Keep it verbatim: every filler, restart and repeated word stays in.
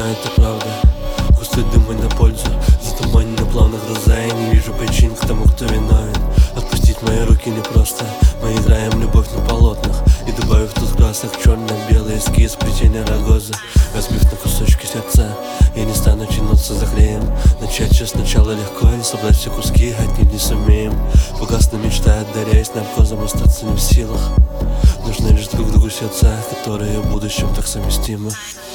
знаю, это правда. Густой дым мой на пользу, затуманен на плавных глаза. Я не вижу причин к тому, кто виновен. Отпустить мои руки непросто. Мы играем любовь на полотнах и добавив тут красок черно-белый эскиз плетения рогоза. Разбив на кусочки сердца, я не стану тянуться за клеем. Начать все сначала легко и собрать все куски отнюдь не сумеем. Погасна мечта, отдаряясь наркозом, остаться не в силах. Нужны лишь друг другу сердца, которые в будущем так совместимы.